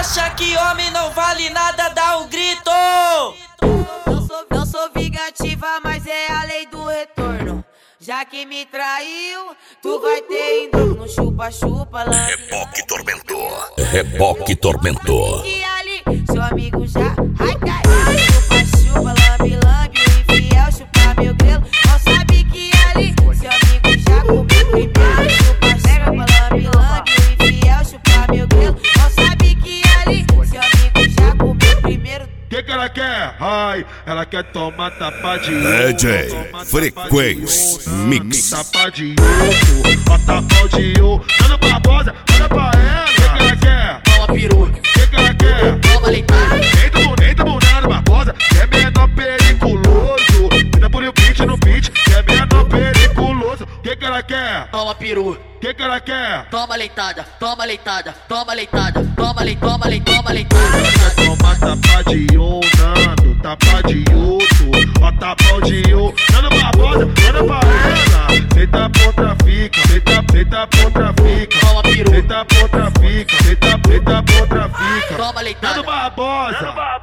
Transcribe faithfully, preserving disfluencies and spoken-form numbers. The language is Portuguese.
acha que homem não vale nada, dá um grito. Não sou, não sou vingativa, mas é a lei do retorno. Já que me traiu, tu vai ter indo no chupa-chupa lá. Reboque Tormentor. Reboque Tormentor. Que ali, seu amigo já, ai cai. Chupa-chupa, lambe-lambe, o infiel chupa meu grelo. Não sabe que ali, seu amigo já comeu primeiro. Chupa-chupa, lambe-lambe, o infiel chupa meu grelo. Não sabe que ali, seu amigo já comeu primeiro. Que que ela quer? Ai, ela quer tomar tapa de D J Frequência Mix. Tapa de ovo, ó tapa de ovo. Dando Barbosa, olha pra ela. Que que ela quer? Toma peruca, Que que ela quer? toma leitada. Nem tamo, nem tamo nada, Barbosa, que é menor periculoso. Tenta por o beat no beat, que é menor periculoso. Que que ela quer? Toma peruca, Que que ela quer? toma leitada, toma leitada, toma leitada, toma leitada, toma leitada, toma leitada. Ela quer tomar tapa de um, dando tapa de outro. Ó tapão de um, dando Barbosa, olha pra ela. Senta ponta fica, senta, senta ponta fica. Toma peruca, Senta ponta fica, senta, senta ponta fica. toma leitada. Dando Barbosa.